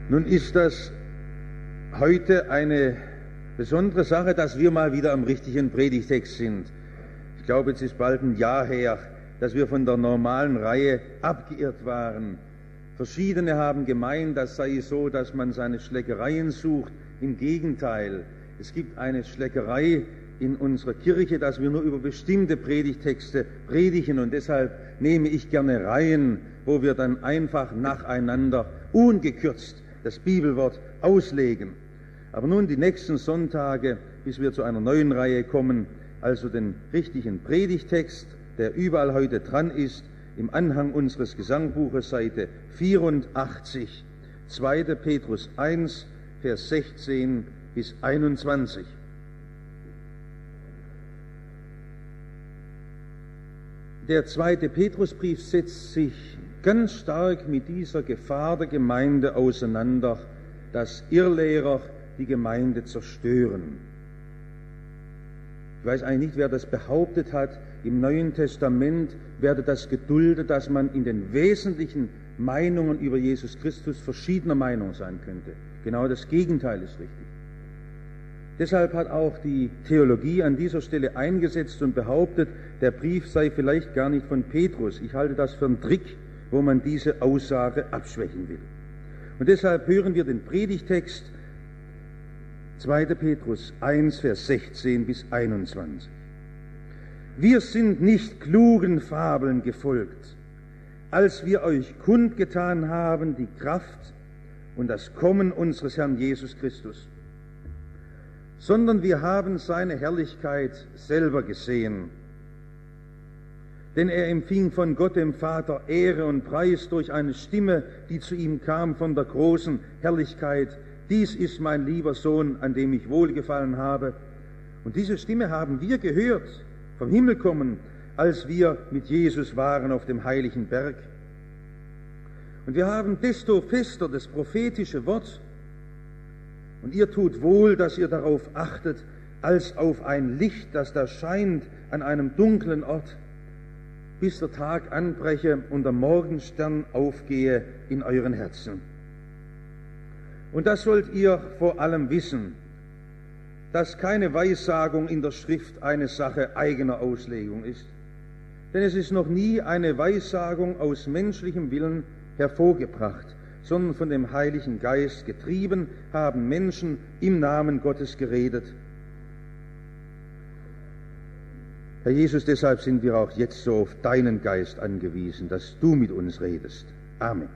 Nun ist das heute eine besondere Sache, dass wir mal wieder am richtigen Predigtext sind. Ich glaube, es ist bald ein Jahr her, dass wir von der normalen Reihe abgeirrt waren. Verschiedene haben gemeint, das sei so, dass man seine Schleckereien sucht. Im Gegenteil, es gibt eine Schleckerei in unserer Kirche, dass wir nur über bestimmte Predigtexte predigen, und deshalb nehme ich gerne Reihen, wo wir dann einfach nacheinander ungekürzt das Bibelwort auslegen. Aber nun die nächsten Sonntage, bis wir zu einer neuen Reihe kommen, also den richtigen Predigtext, der überall heute dran ist, im Anhang unseres Gesangbuches, Seite 84, 2. Petrus 1, Vers 16 bis 21. Der 2. Petrusbrief setzt sich ganz stark mit dieser Gefahr der Gemeinde auseinander, dass Irrlehrer die Gemeinde zerstören. Ich weiß eigentlich nicht, wer das behauptet hat. Im Neuen Testament werde das geduldet, dass man in den wesentlichen Meinungen über Jesus Christus verschiedener Meinung sein könnte. Genau das Gegenteil ist richtig. Deshalb hat auch die Theologie an dieser Stelle eingesetzt und behauptet, der Brief sei vielleicht gar nicht von Petrus. Ich halte das für einen Trick, wo man diese Aussage abschwächen will. Und deshalb hören wir den Predigtext 2. Petrus 1, Vers 16 bis 21. Wir sind nicht klugen Fabeln gefolgt, als wir euch kundgetan haben die Kraft und das Kommen unseres Herrn Jesus Christus, sondern wir haben seine Herrlichkeit selber gesehen. Denn er empfing von Gott dem Vater Ehre und Preis durch eine Stimme, die zu ihm kam von der großen Herrlichkeit. Dies ist mein lieber Sohn, an dem ich wohlgefallen habe. Und diese Stimme haben wir gehört, vom Himmel kommen, als wir mit Jesus waren auf dem heiligen Berg. Und wir haben desto fester das prophetische Wort. Und ihr tut wohl, dass ihr darauf achtet, als auf ein Licht, das da scheint an einem dunklen Ort, bis der Tag anbreche und der Morgenstern aufgehe in euren Herzen. Und das sollt ihr vor allem wissen, dass keine Weissagung in der Schrift eine Sache eigener Auslegung ist. Denn es ist noch nie eine Weissagung aus menschlichem Willen hervorgebracht, sondern von dem Heiligen Geist getrieben haben Menschen im Namen Gottes geredet. Herr Jesus, deshalb sind wir auch jetzt so auf deinen Geist angewiesen, dass du mit uns redest. Amen.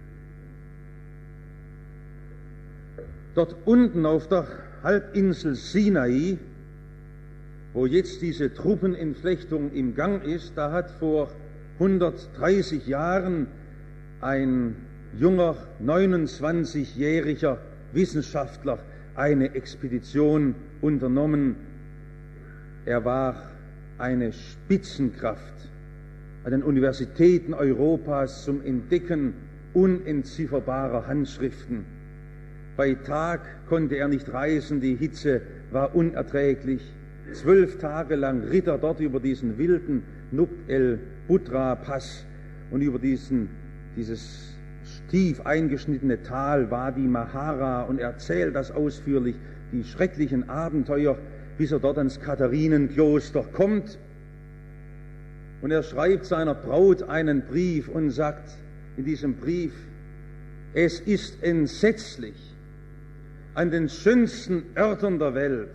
Dort unten auf der Halbinsel Sinai, wo jetzt diese Truppenentflechtung im Gang ist, da hat vor 130 Jahren ein junger, 29-jähriger Wissenschaftler eine Expedition unternommen. Er war eine Spitzenkraft an den Universitäten Europas zum Entdecken unentzifferbarer Handschriften. Bei Tag konnte er nicht reisen, die Hitze war unerträglich. 12 Tage lang ritt er dort über diesen wilden Nubt el-Butra-Pass und über dieses tief eingeschnittene Tal Wadi Mahara, und er erzählt das ausführlich, die schrecklichen Abenteuer, bis er dort ans Katharinenkloster kommt. Und er schreibt seiner Braut einen Brief und sagt in diesem Brief: Es ist entsetzlich, an den schönsten Örtern der Welt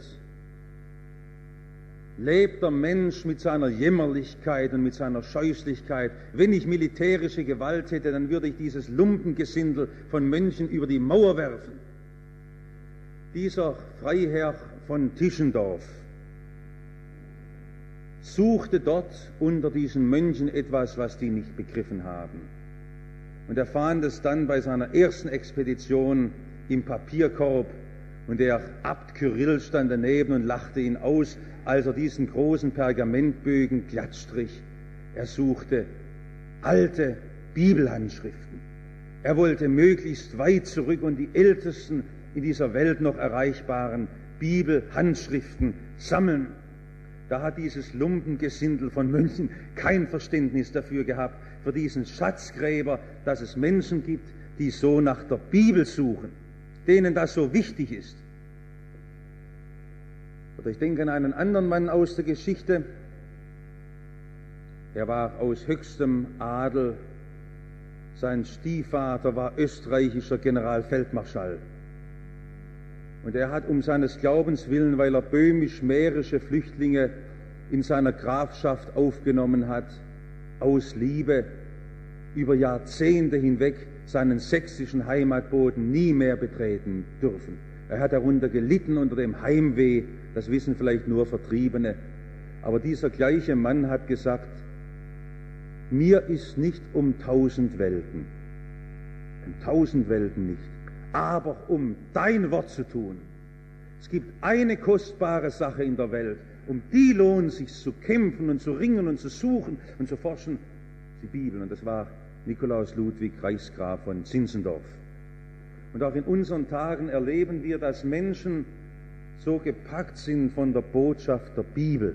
lebt der Mensch mit seiner Jämmerlichkeit und mit seiner Scheußlichkeit. Wenn ich militärische Gewalt hätte, dann würde ich dieses Lumpengesindel von Mönchen über die Mauer werfen. Dieser Freiherr von Tischendorf suchte dort unter diesen Mönchen etwas, was die nicht begriffen haben. Und er fand es dann bei seiner ersten Expedition im Papierkorb, und der Abt Kyrill stand daneben und lachte ihn aus, als er diesen großen Pergamentbögen glattstrich. Er suchte alte Bibelhandschriften. Er wollte möglichst weit zurück und die ältesten in dieser Welt noch erreichbaren Bibelhandschriften sammeln. Da hat dieses Lumpengesindel von Mönchen kein Verständnis dafür gehabt, für diesen Schatzgräber, dass es Menschen gibt, die so nach der Bibel suchen, denen das so wichtig ist. Oder ich denke an einen anderen Mann aus der Geschichte. Er war aus höchstem Adel. Sein Stiefvater war österreichischer Generalfeldmarschall. Und er hat um seines Glaubens willen, weil er böhmisch-mährische Flüchtlinge in seiner Grafschaft aufgenommen hat, aus Liebe über Jahrzehnte hinweg seinen sächsischen Heimatboden nie mehr betreten dürfen. Er hat darunter gelitten unter dem Heimweh, das wissen vielleicht nur Vertriebene. Aber dieser gleiche Mann hat gesagt, mir ist nicht um 1000 Welten, um 1000 Welten nicht, aber um dein Wort zu tun. Es gibt eine kostbare Sache in der Welt, um die lohnt sich zu kämpfen und zu ringen und zu suchen und zu forschen, die Bibel. Und das war Nikolaus Ludwig, Reichsgraf von Zinzendorf. Und auch in unseren Tagen erleben wir, dass Menschen so gepackt sind von der Botschaft der Bibel.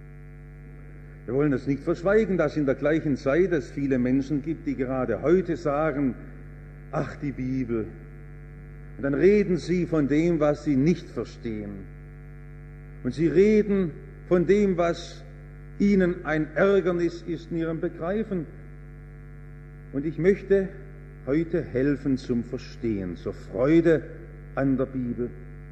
Wir wollen es nicht verschweigen, dass in der gleichen Zeit es viele Menschen gibt, die gerade heute sagen, ach die Bibel. Und dann reden sie von dem, was sie nicht verstehen. Und sie reden von dem, was ihnen ein Ärgernis ist in ihrem Begreifen. Und ich möchte heute helfen zum Verstehen, zur Freude an der Bibel.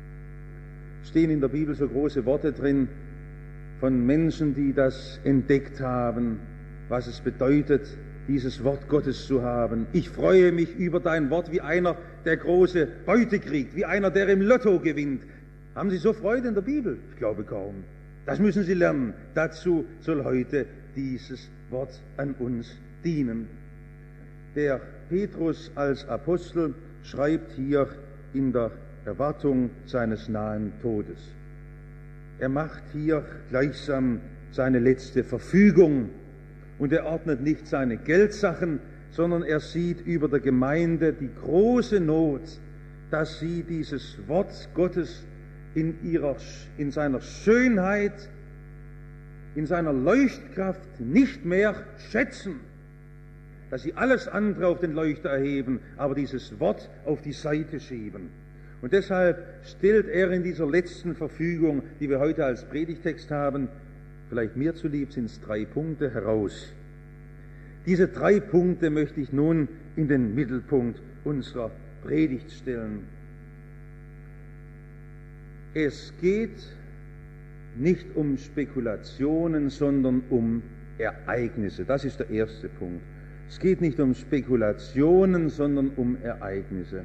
Stehen in der Bibel so große Worte drin von Menschen, die das entdeckt haben, was es bedeutet, dieses Wort Gottes zu haben. Ich freue mich über dein Wort wie einer, der große Beute kriegt, wie einer, der im Lotto gewinnt. Haben Sie so Freude in der Bibel? Ich glaube kaum. Das müssen Sie lernen. Dazu soll heute dieses Wort an uns dienen. Der Petrus als Apostel schreibt hier in der Erwartung seines nahen Todes. Er macht hier gleichsam seine letzte Verfügung und er ordnet nicht seine Geldsachen, sondern er sieht über der Gemeinde die große Not, dass sie dieses Wort Gottes in seiner Schönheit, in seiner Leuchtkraft nicht mehr schätzen, dass sie alles andere auf den Leuchter erheben, aber dieses Wort auf die Seite schieben. Und deshalb stellt er in dieser letzten Verfügung, die wir heute als Predigtext haben, vielleicht mir zulieb sind es 3 Punkte heraus. Diese 3 Punkte möchte ich nun in den Mittelpunkt unserer Predigt stellen. Es geht nicht um Spekulationen, sondern um Ereignisse. Das ist der erste Punkt. Es geht nicht um Spekulationen, sondern um Ereignisse.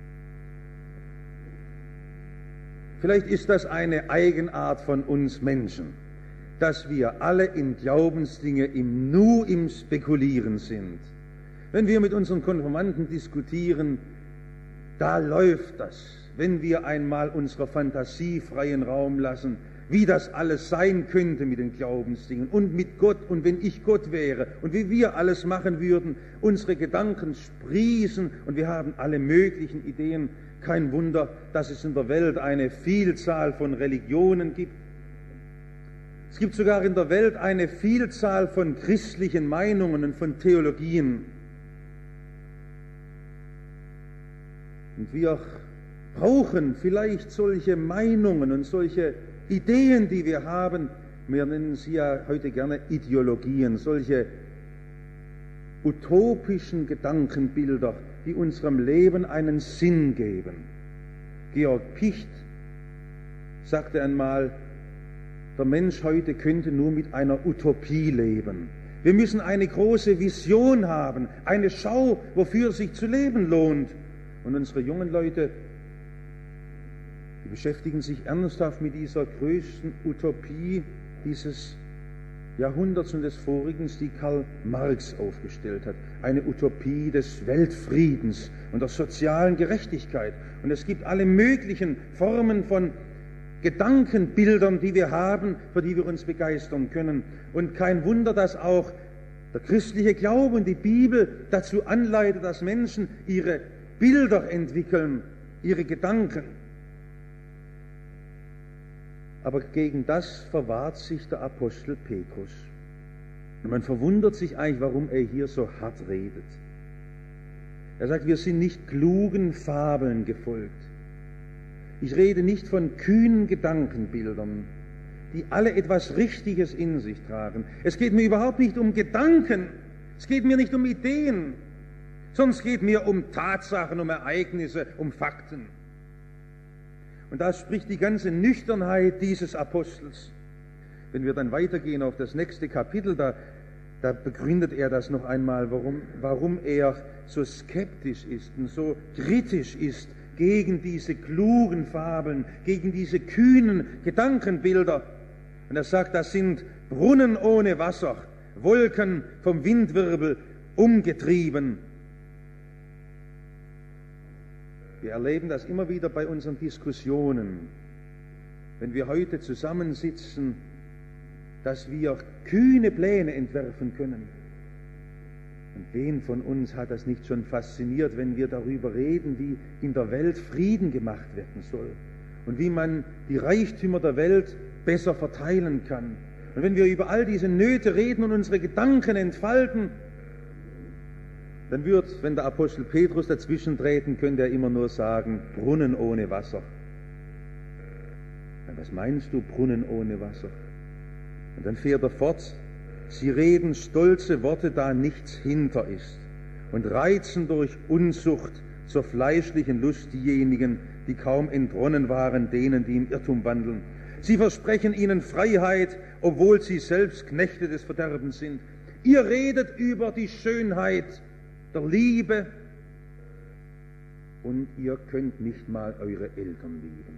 Vielleicht ist das eine Eigenart von uns Menschen, dass wir alle in Glaubensdinge im Spekulieren sind. Wenn wir mit unseren Konfirmanden diskutieren, da läuft das. Wenn wir einmal unserer Fantasie freien Raum lassen, wie das alles sein könnte mit den Glaubensdingen und mit Gott und wenn ich Gott wäre und wie wir alles machen würden, unsere Gedanken sprießen und wir haben alle möglichen Ideen. Kein Wunder, dass es in der Welt eine Vielzahl von Religionen gibt. Es gibt sogar in der Welt eine Vielzahl von christlichen Meinungen und von Theologien. Und wir brauchen vielleicht solche Meinungen und solche Ideen, die wir haben. Wir nennen sie ja heute gerne Ideologien, solche utopischen Gedankenbilder, die unserem Leben einen Sinn geben. Georg Picht sagte einmal, der Mensch heute könnte nur mit einer Utopie leben. Wir müssen eine große Vision haben, eine Schau, wofür es sich zu leben lohnt. Und unsere jungen Leute, die beschäftigen sich ernsthaft mit dieser größten Utopie dieses Jahrhunderts und des Vorigen, die Karl Marx aufgestellt hat. Eine Utopie des Weltfriedens und der sozialen Gerechtigkeit. Und es gibt alle möglichen Formen von Gedankenbildern, die wir haben, für die wir uns begeistern können. Und kein Wunder, dass auch der christliche Glaube und die Bibel dazu anleitet, dass Menschen ihre Bilder entwickeln, ihre Gedanken. Aber gegen das verwahrt sich der Apostel Und man verwundert sich eigentlich, warum er hier so hart redet. Er sagt, wir sind nicht klugen Fabeln gefolgt. Ich rede nicht von kühnen Gedankenbildern, die alle etwas Richtiges in sich tragen. Es geht mir überhaupt nicht um Gedanken, es geht mir nicht um Ideen, sondern es geht mir um Tatsachen, um Ereignisse, um Fakten. Und da spricht die ganze Nüchternheit dieses Apostels. Wenn wir dann weitergehen auf das nächste Kapitel, da begründet er das noch einmal, warum er so skeptisch ist und so kritisch ist gegen diese klugen Fabeln, gegen diese kühnen Gedankenbilder. Und er sagt, das sind Brunnen ohne Wasser, Wolken vom Windwirbel umgetrieben. Wir erleben das immer wieder bei unseren Diskussionen, wenn wir heute zusammensitzen, dass wir kühne Pläne entwerfen können. Und wen von uns hat das nicht schon fasziniert, wenn wir darüber reden, wie in der Welt Frieden gemacht werden soll und wie man die Reichtümer der Welt besser verteilen kann. Und wenn wir über all diese Nöte reden und unsere Gedanken entfalten, dann wird, wenn der Apostel Petrus dazwischen treten könnte, er immer nur sagen, Brunnen ohne Wasser. Ja, was meinst du, Brunnen ohne Wasser? Und dann fährt er fort, sie reden stolze Worte, da nichts hinter ist, und reizen durch Unzucht zur fleischlichen Lust diejenigen, die kaum entronnen waren, denen, die im Irrtum wandeln. Sie versprechen ihnen Freiheit, obwohl sie selbst Knechte des Verderbens sind. Ihr redet über die Schönheit der Liebe und ihr könnt nicht mal eure Eltern lieben.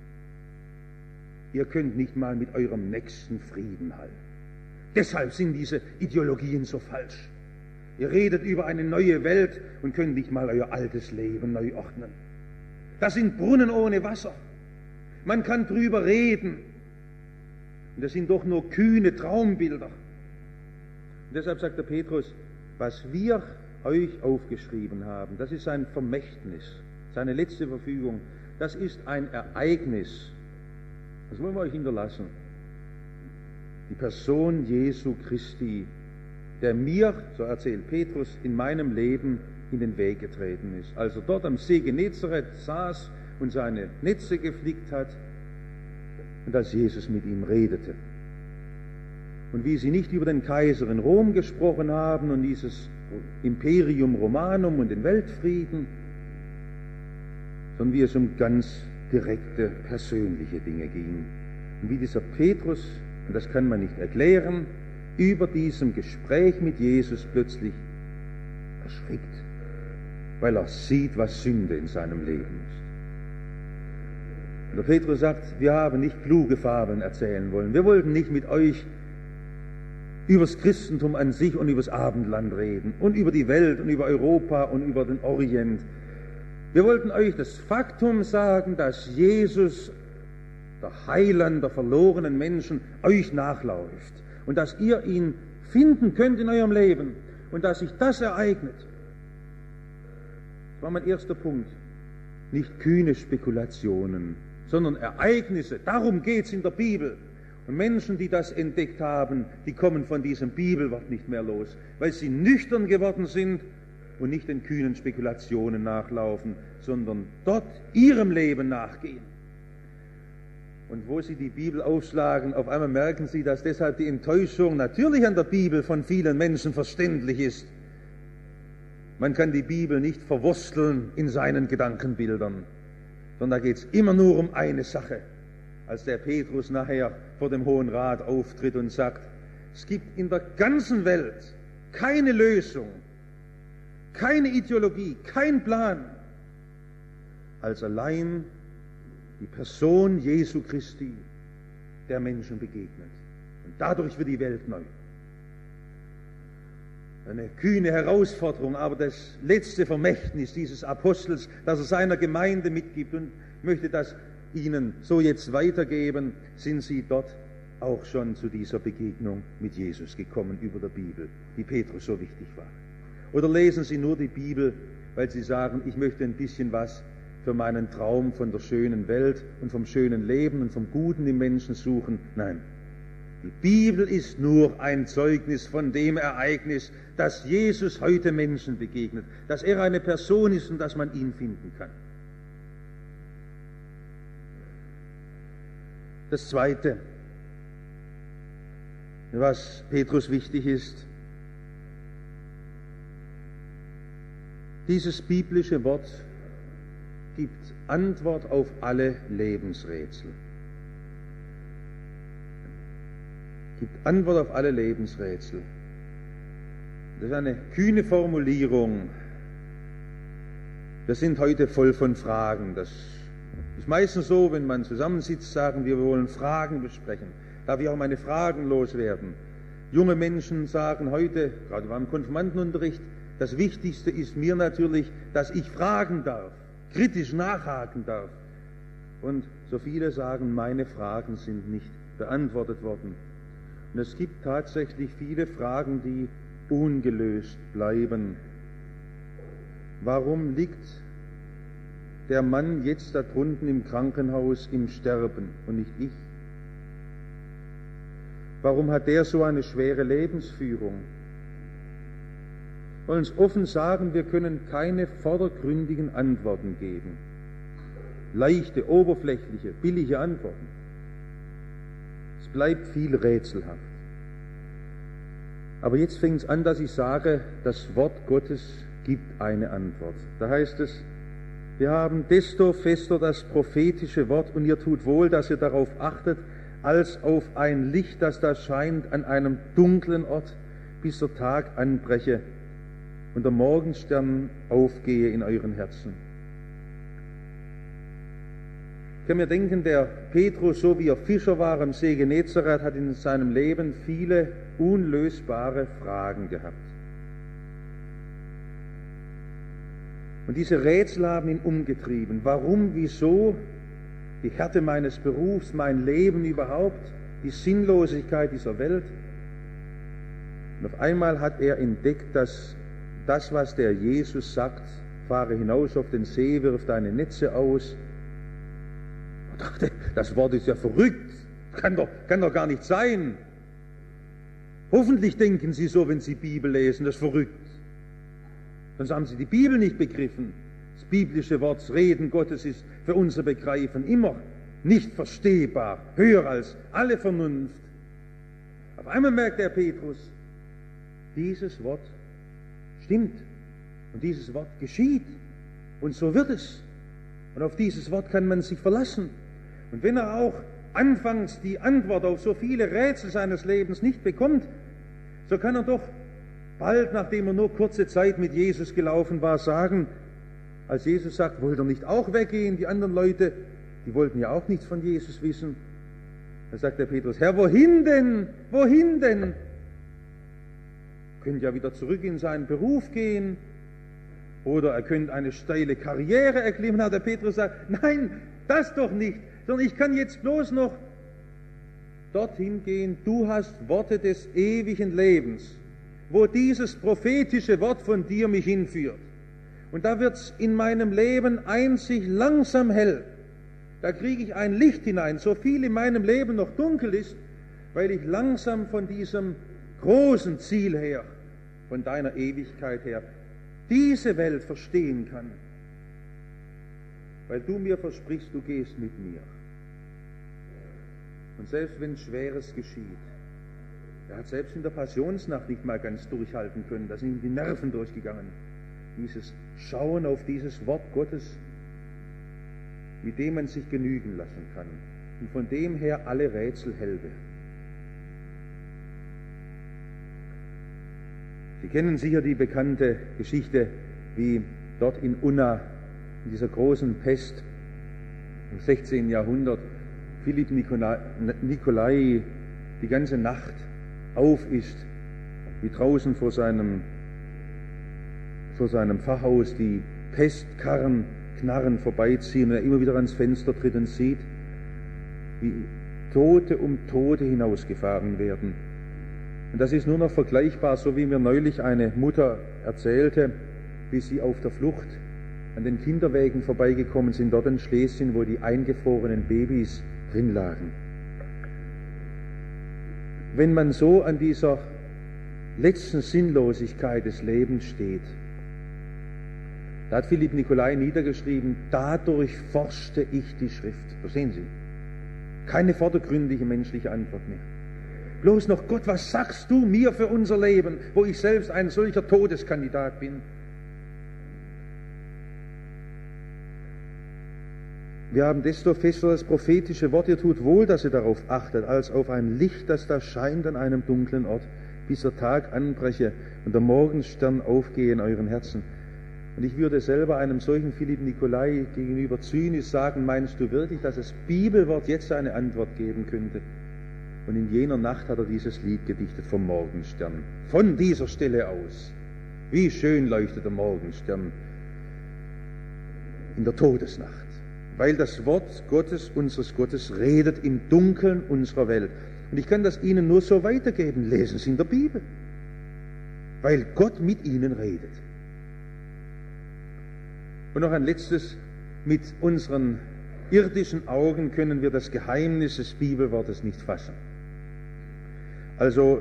Ihr könnt nicht mal mit eurem Nächsten Frieden halten. Deshalb sind diese Ideologien so falsch. Ihr redet über eine neue Welt und könnt nicht mal euer altes Leben neu ordnen. Das sind Brunnen ohne Wasser. Man kann drüber reden. Und das sind doch nur kühne Traumbilder. Und deshalb sagt der Petrus, was wir euch aufgeschrieben haben, das ist sein Vermächtnis, seine letzte Verfügung. Das ist ein Ereignis. Das wollen wir euch hinterlassen. Die Person Jesu Christi, der mir, so erzählt Petrus, in meinem Leben in den Weg getreten ist. Als er dort am See Genezareth saß und seine Netze geflickt hat und als Jesus mit ihm redete. Und wie sie nicht über den Kaiser in Rom gesprochen haben und dieses Imperium Romanum und den Weltfrieden, sondern wie es um ganz direkte, persönliche Dinge ging. Und wie dieser Petrus, und das kann man nicht erklären, über diesem Gespräch mit Jesus plötzlich erschrickt, weil er sieht, was Sünde in seinem Leben ist. Und der Petrus sagt, wir haben nicht kluge Fabeln erzählen wollen. Wir wollten nicht mit euch über das Christentum an sich und über das Abendland reden und über die Welt und über Europa und über den Orient. Wir wollten euch das Faktum sagen, dass Jesus, der Heiland der verlorenen Menschen, euch nachläuft und dass ihr ihn finden könnt in eurem Leben und dass sich das ereignet. Das war mein erster Punkt. Nicht kühne Spekulationen, sondern Ereignisse. Darum geht es in der Bibel. Und Menschen, die das entdeckt haben, die kommen von diesem Bibelwort nicht mehr los, weil sie nüchtern geworden sind und nicht den kühnen Spekulationen nachlaufen, sondern dort ihrem Leben nachgehen. Und wo sie die Bibel aufschlagen, auf einmal merken sie, dass deshalb die Enttäuschung natürlich an der Bibel von vielen Menschen verständlich ist. Man kann die Bibel nicht verwursteln in seinen Gedankenbildern, sondern da geht es immer nur um eine Sache. Als der Petrus nachher vor dem Hohen Rat auftritt und sagt, es gibt in der ganzen Welt keine Lösung, keine Ideologie, kein Plan, als allein die Person Jesu Christi, der Menschen begegnet. Und dadurch wird die Welt neu. Eine kühne Herausforderung, aber das letzte Vermächtnis dieses Apostels, das er seiner Gemeinde mitgibt, und möchte das Ihnen so jetzt weitergeben, sind Sie dort auch schon zu dieser Begegnung mit Jesus gekommen über der Bibel, die Petrus so wichtig war. Oder lesen Sie nur die Bibel, weil Sie sagen, ich möchte ein bisschen was für meinen Traum von der schönen Welt und vom schönen Leben und vom Guten im Menschen suchen. Nein, Die Bibel ist nur ein Zeugnis von dem Ereignis, dass Jesus heute Menschen begegnet, dass er eine Person ist und dass man ihn finden kann. Das Zweite, was Petrus wichtig ist, dieses biblische Wort gibt Antwort auf alle Lebensrätsel. Gibt Antwort auf alle Lebensrätsel. Das ist eine kühne Formulierung. Wir sind heute voll von Fragen. Das ist meistens so, wenn man zusammensitzt, sagen wir wollen Fragen besprechen. Darf ich auch meine Fragen loswerden? Junge Menschen sagen heute, gerade beim Konfirmandenunterricht, das Wichtigste ist mir natürlich, dass ich fragen darf, kritisch nachhaken darf. Und so viele sagen, meine Fragen sind nicht beantwortet worden. Und es gibt tatsächlich viele Fragen, die ungelöst bleiben. Warum liegt der Mann jetzt da drunten im Krankenhaus im Sterben und nicht ich? Warum hat der so eine schwere Lebensführung? Wir wollen uns offen sagen, wir können keine vordergründigen Antworten geben. Leichte, oberflächliche, billige Antworten. Es bleibt viel rätselhaft. Aber jetzt fängt es an, dass ich sage, das Wort Gottes gibt eine Antwort. Da heißt es, wir haben desto fester das prophetische Wort und ihr tut wohl, dass ihr darauf achtet, als auf ein Licht, das da scheint an einem dunklen Ort, bis der Tag anbreche und der Morgenstern aufgehe in euren Herzen. Ich kann mir denken, der Petrus, so wie er Fischer war am See Genezareth, hat in seinem Leben viele unlösbare Fragen gehabt. Und diese Rätsel haben ihn umgetrieben. Warum, wieso, die Härte meines Berufs, mein Leben überhaupt, die Sinnlosigkeit dieser Welt. Und auf einmal hat er entdeckt, dass das, was der Jesus sagt, fahre hinaus auf den See, wirf deine Netze aus. Er dachte, das Wort ist ja verrückt, kann doch gar nicht sein. Hoffentlich denken Sie so, wenn Sie Bibel lesen, das ist verrückt. Sonst haben Sie die Bibel nicht begriffen. Das biblische Wort, das Reden Gottes ist für unser Begreifen immer nicht verstehbar, höher als alle Vernunft. Auf einmal merkt der Petrus, dieses Wort stimmt und dieses Wort geschieht und so wird es. Und auf dieses Wort kann man sich verlassen. Und wenn er auch anfangs die Antwort auf so viele Rätsel seines Lebens nicht bekommt, so kann er doch bald, nachdem er nur kurze Zeit mit Jesus gelaufen war, sagen, als Jesus sagt, wollt ihr nicht auch weggehen? Die anderen Leute, die wollten ja auch nichts von Jesus wissen. Da sagt der Petrus, Herr, wohin denn? Wohin denn? Könnte ja wieder zurück in seinen Beruf gehen. Oder er könnte eine steile Karriere erklimmen. Aber der Petrus sagt, nein, das doch nicht. Sondern ich kann jetzt bloß noch dorthin gehen. Du hast Worte des ewigen Lebens, wo dieses prophetische Wort von dir mich hinführt. Und da wird's in meinem Leben einzig langsam hell. Da kriege ich ein Licht hinein, so viel in meinem Leben noch dunkel ist, weil ich langsam von diesem großen Ziel her, von deiner Ewigkeit her, diese Welt verstehen kann. Weil du mir versprichst, du gehst mit mir. Und selbst wenn Schweres geschieht, er hat selbst in der Passionsnacht nicht mal ganz durchhalten können, da sind ihm die Nerven durchgegangen. Dieses Schauen auf dieses Wort Gottes, mit dem man sich genügen lassen kann und von dem her alle Rätsel hell werden. Sie kennen sicher die bekannte Geschichte, wie dort in Unna, in dieser großen Pest im 16. Jahrhundert, Philipp Nicolai die ganze Nacht auf ist, wie draußen vor seinem Pfarrhaus die Pestkarren knarren vorbeiziehen und er immer wieder ans Fenster tritt und sieht, wie Tote um Tote hinausgefahren werden. Und das ist nur noch vergleichbar, so wie mir neulich eine Mutter erzählte, wie sie auf der Flucht an den Kinderwägen vorbeigekommen sind, dort in Schlesien, wo die eingefrorenen Babys drin lagen. wenn man so an dieser letzten Sinnlosigkeit des Lebens steht. Da hat Philipp Nicolai niedergeschrieben, dadurch forschte ich die Schrift. Verstehen Sie? Keine vordergründige menschliche Antwort mehr. Bloß noch, Gott, was sagst du mir für unser Leben, wo ich selbst ein solcher Todeskandidat bin? Wir haben desto fester das prophetische Wort, ihr tut wohl, dass ihr darauf achtet, als auf ein Licht, das da scheint an einem dunklen Ort, bis der Tag anbreche und der Morgenstern aufgehe in euren Herzen. Und ich würde selber einem solchen Philipp Nicolai gegenüber zynisch sagen, meinst du wirklich, dass das Bibelwort jetzt eine Antwort geben könnte? Und in jener Nacht hat er dieses Lied gedichtet vom Morgenstern. Von dieser Stelle aus. Wie schön leuchtet der Morgenstern in der Todesnacht. Weil das Wort Gottes, unseres Gottes, redet im Dunkeln unserer Welt. Und ich kann das Ihnen nur so weitergeben. Lesen Sie in der Bibel. Weil Gott mit Ihnen redet. Und noch ein letztes. Mit unseren irdischen Augen können wir das Geheimnis des Bibelwortes nicht fassen. Also,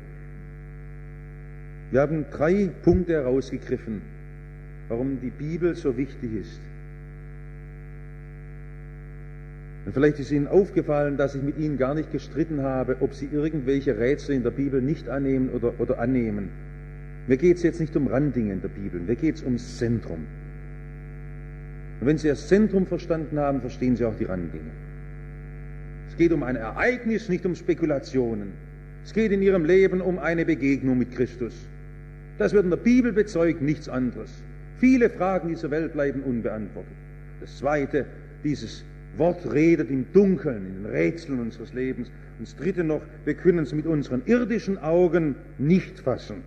wir haben 3 Punkte herausgegriffen, warum die Bibel so wichtig ist. Und vielleicht ist Ihnen aufgefallen, dass ich mit Ihnen gar nicht gestritten habe, ob Sie irgendwelche Rätsel in der Bibel nicht annehmen oder annehmen. Mir geht es jetzt nicht um Randdinge in der Bibel, mir geht es ums Zentrum. Und wenn Sie das Zentrum verstanden haben, verstehen Sie auch die Randdinge. Es geht um ein Ereignis, nicht um Spekulationen. Es geht in Ihrem Leben um eine Begegnung mit Christus. Das wird in der Bibel bezeugt, nichts anderes. Viele Fragen dieser Welt bleiben unbeantwortet. Das Zweite, dieses Wort redet im Dunkeln, in den Rätseln unseres Lebens. Und das Dritte noch, wir können es mit unseren irdischen Augen nicht fassen.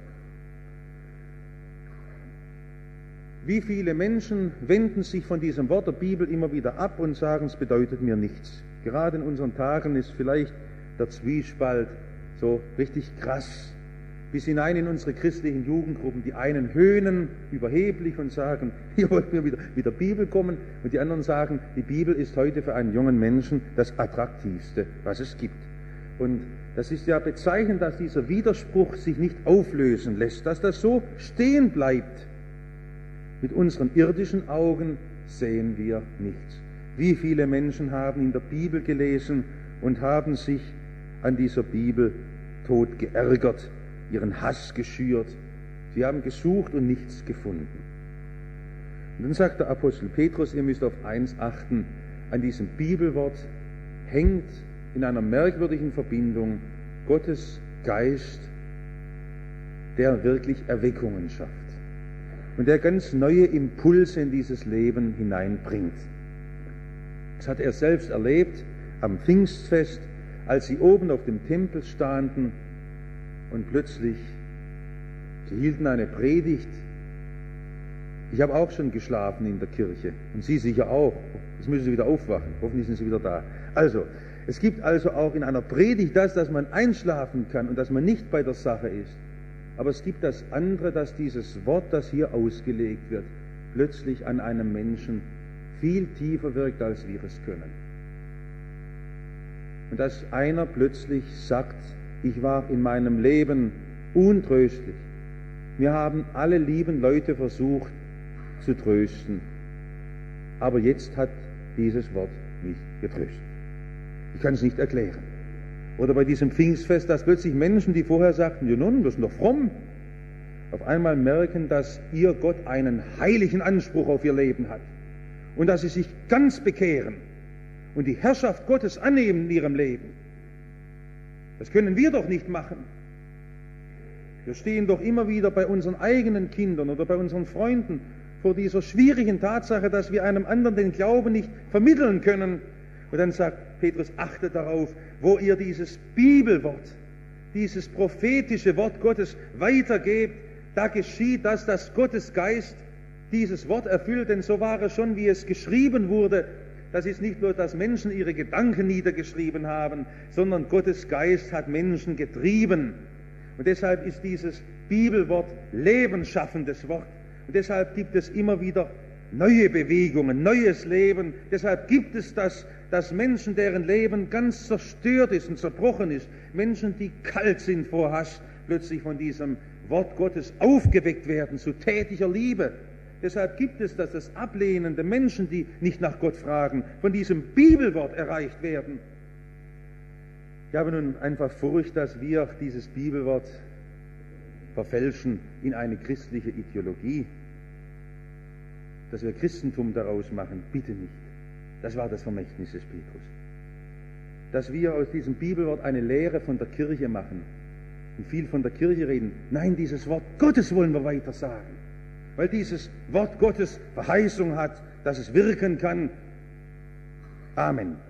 Wie viele Menschen wenden sich von diesem Wort der Bibel immer wieder ab und sagen, es bedeutet mir nichts. Gerade in unseren Tagen ist vielleicht der Zwiespalt so richtig krass. Bis hinein in unsere christlichen Jugendgruppen. Die einen höhnen überheblich und sagen, hier wollten wir wieder mit der Bibel kommen. Und die anderen sagen, die Bibel ist heute für einen jungen Menschen das Attraktivste, was es gibt. Und das ist ja bezeichnend, dass dieser Widerspruch sich nicht auflösen lässt, dass das so stehen bleibt. Mit unseren irdischen Augen sehen wir nichts. Wie viele Menschen haben in der Bibel gelesen und haben sich an dieser Bibel tot geärgert, ihren Hass geschürt. Sie haben gesucht und nichts gefunden. Und dann sagt der Apostel Petrus, ihr müsst auf eins achten, an diesem Bibelwort hängt in einer merkwürdigen Verbindung Gottes Geist, der wirklich Erweckungen schafft und der ganz neue Impulse in dieses Leben hineinbringt. Das hat er selbst erlebt am Pfingstfest, als sie oben auf dem Tempel standen und plötzlich, sie hielten eine Predigt. Ich habe auch schon geschlafen in der Kirche und Sie sicher auch. Jetzt müssen Sie wieder aufwachen, hoffentlich sind Sie wieder da. Also, es gibt also auch in einer Predigt das, dass man einschlafen kann und dass man nicht bei der Sache ist. Aber es gibt das andere, dass dieses Wort, das hier ausgelegt wird, plötzlich an einem Menschen viel tiefer wirkt, als wir es können. Und dass einer plötzlich sagt, ich war in meinem Leben untröstlich. Mir haben alle lieben Leute versucht zu trösten. Aber jetzt hat dieses Wort mich getröstet. Ich kann es nicht erklären. Oder bei diesem Pfingstfest, dass plötzlich Menschen, die vorher sagten, ja nun, wir sind doch fromm, auf einmal merken, dass ihr Gott einen heiligen Anspruch auf ihr Leben hat. Und dass sie sich ganz bekehren und die Herrschaft Gottes annehmen in ihrem Leben. Das können wir doch nicht machen. Wir stehen doch immer wieder bei unseren eigenen Kindern oder bei unseren Freunden vor dieser schwierigen Tatsache, dass wir einem anderen den Glauben nicht vermitteln können. Und dann sagt Petrus, achtet darauf, wo ihr dieses Bibelwort, dieses prophetische Wort Gottes weitergebt, da geschieht das, dass Gottes Geist dieses Wort erfüllt, denn so war es schon, wie es geschrieben wurde. Das ist nicht nur, dass Menschen ihre Gedanken niedergeschrieben haben, sondern Gottes Geist hat Menschen getrieben. Und deshalb ist dieses Bibelwort lebensschaffendes Wort. Und deshalb gibt es immer wieder neue Bewegungen, neues Leben. Deshalb gibt es das, dass Menschen, deren Leben ganz zerstört ist und zerbrochen ist, Menschen, die kalt sind vor Hass, plötzlich von diesem Wort Gottes aufgeweckt werden zu tätiger Liebe. Deshalb gibt es das ablehnende Menschen, die nicht nach Gott fragen, von diesem Bibelwort erreicht werden. Ich habe nun einfach Furcht, dass wir dieses Bibelwort verfälschen in eine christliche Ideologie, dass wir Christentum daraus machen. Bitte nicht. Das war das Vermächtnis des Petrus. Dass wir aus diesem Bibelwort eine Lehre von der Kirche machen und viel von der Kirche reden. Nein, dieses Wort Gottes wollen wir weiter sagen, weil dieses Wort Gottes Verheißung hat, dass es wirken kann. Amen.